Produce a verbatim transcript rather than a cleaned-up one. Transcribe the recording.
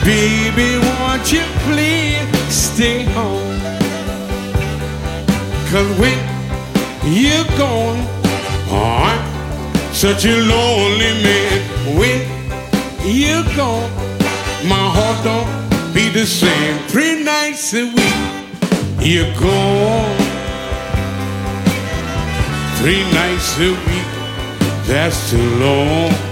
Baby, won't you please stay home? 'Cause when you're gone, oh, I'm such a lonely man. When you're gone, my heart don't beat the same. Three nights a week, you're gone. Three nights a week, that's too long.